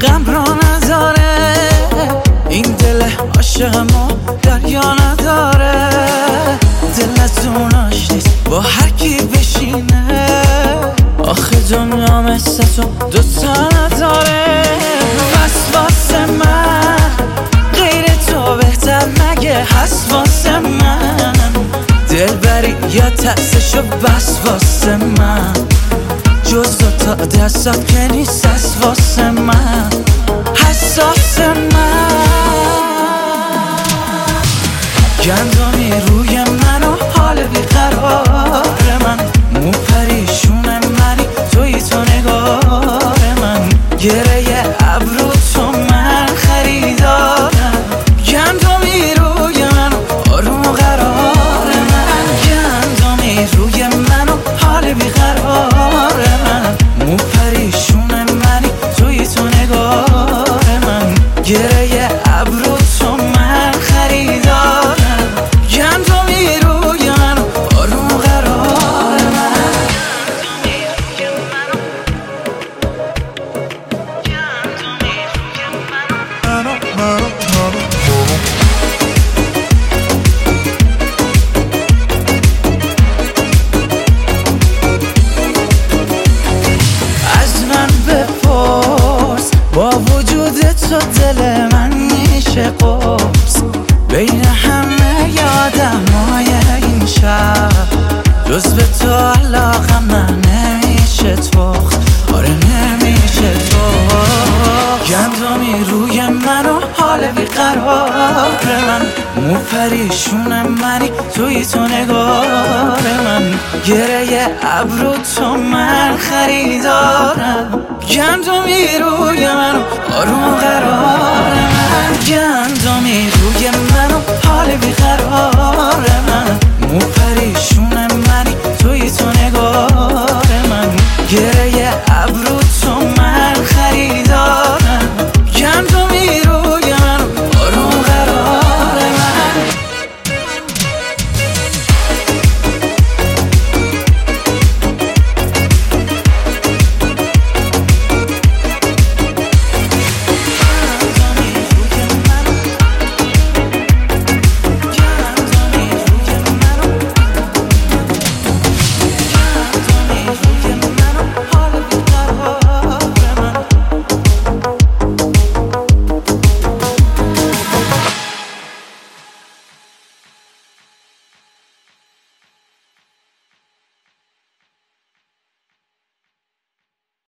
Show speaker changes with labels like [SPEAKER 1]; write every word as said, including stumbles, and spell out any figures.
[SPEAKER 1] غم را نداره، این دل عاشقمو دریا نداره. دل از اوناش نیست با هر کی بشینه، آخه دنیا مثل تو دوتا نداره. پس واسه من غیر تو بهتر مگه هست واسه من؟ دل بری یا تأسشو بس واسه من، جز دوتا دستات که نیست از واسه من، حساس من. گندمی روی من و حال بیقرار من، مو پریشون منی توی تو نگار من، گره ابرو تو من خریدارم. گندمی روی من و آروم و قرار من، گندمی روی من و حال بیقرار من، مو پریشون منی توی تو نگار من، گره ابرو تو من خریدارم. گندمی روی من و آروم و قرار من. از من بپرس با وجود تو دل من میشه قرص، بین همه آدمای این شهر جز به تو علاقم من نمیشه تخت، آره نمیشه تخت. گندمی روی من و حال بیقرار من، مو پریشون منی توی تو نگار من، گره ابرو تو من خریدارم. گندمی روی من و آروم قرار من، گندمی روی من و حال بیقرار